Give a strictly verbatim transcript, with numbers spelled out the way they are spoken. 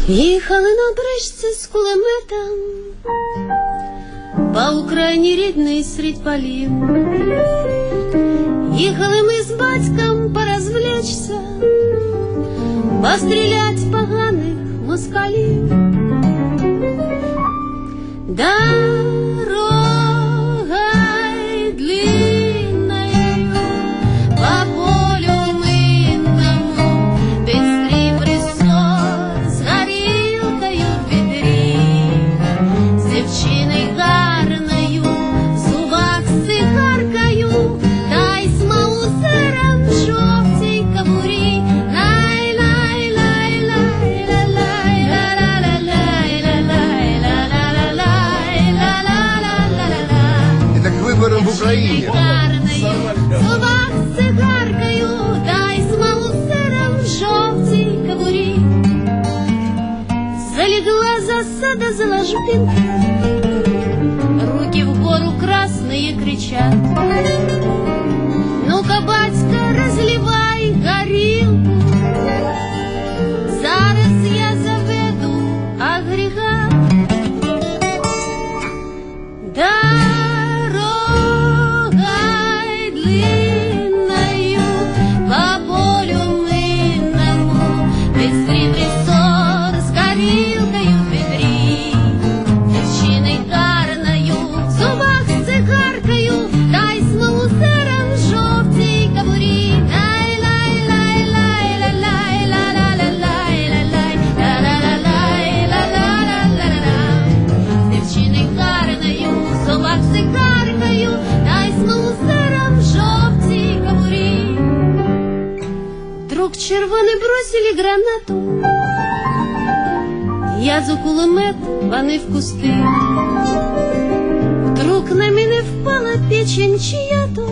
Їхали на бричці з кулеметом по Україні рідній средь полів. Їхали ми з батьком порозвлечься, пострілять поганих москалів. Дорогой длинною по полю минному быстрей присор з горілкою в відрі, з дівчиною гарною, в зубах цигаркою, та й з маузером в жовтій кобурі. В Україні. Зубах з цигаркою, дай з маусером в жовтій кобурі. Залегла засада за ложбинкой, руки вгору красные кричат. Ну-ка, батька, разливай горілку, зараз я заведу агрегат. Да червоні бросили гранату, я за кулемет, вони в кусти. Вдруг на мене впала печень чия-то,